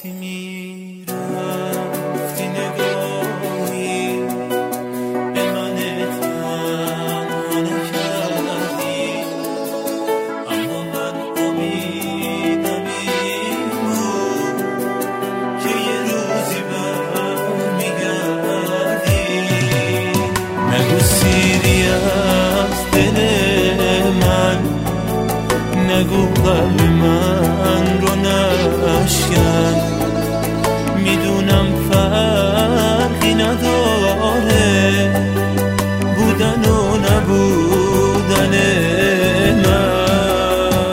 وقتی میرفتی نگاهی به من تنها نکردی، اما من امیدم این بود که یه روزی برمیگردی. نگو سیری از دل من، نگو قلب من رو نشکن، میدونم فرقی نداره بودن و نبودن من.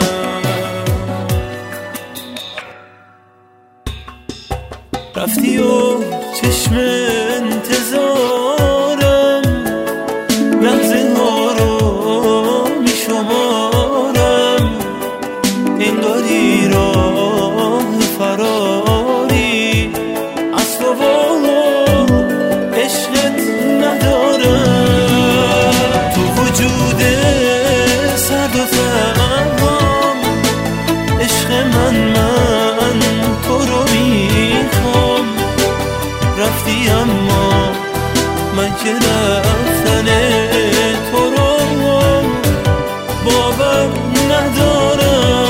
رفتی و چشم انتظارم لحظه ها رو میشمارم، انگاری راه فراری از تو و عشقت ندارم. تو وجود سرد و تنهام عشق من تو رو میخوام. رفتی اما من که رفتن تو رو باور ندارم.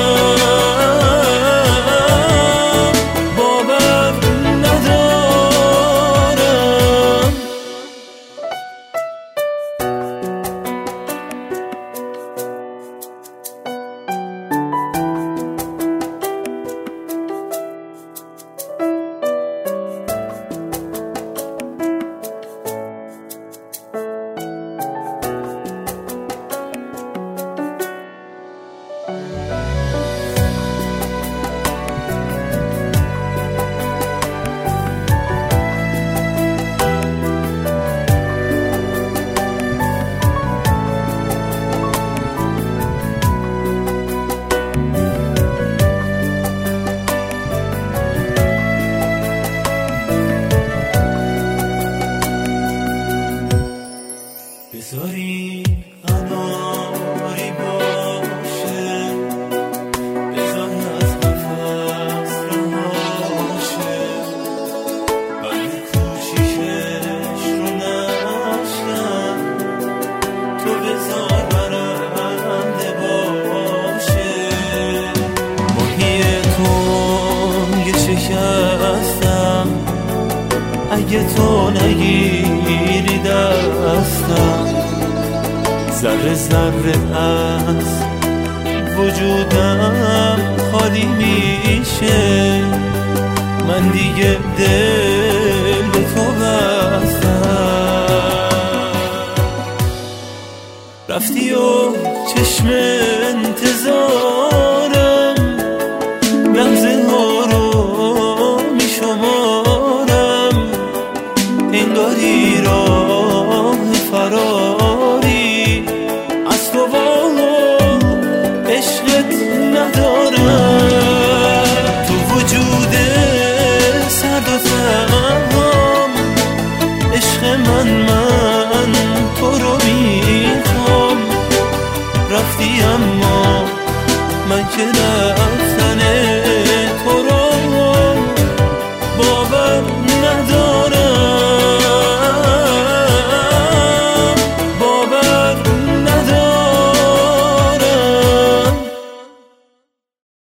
بذاری اناری باشه، بذار از قفص رهاشه، بند کوشیشش رو نشکن، تو بذار برنده باشه. ماهی تنگ شکستم اگه تو نگیری دستم، ذره ذره از وجودم خالی میشه، من دیگه دل به تو بستم. رفتی و چشم انتظارم لحظه ها رو میشمارم، انگاری راه فراری از تو و عشقت ندارم. تو وجود سرد و تنهام عشق من تو رو میخوام. رفتی اما من که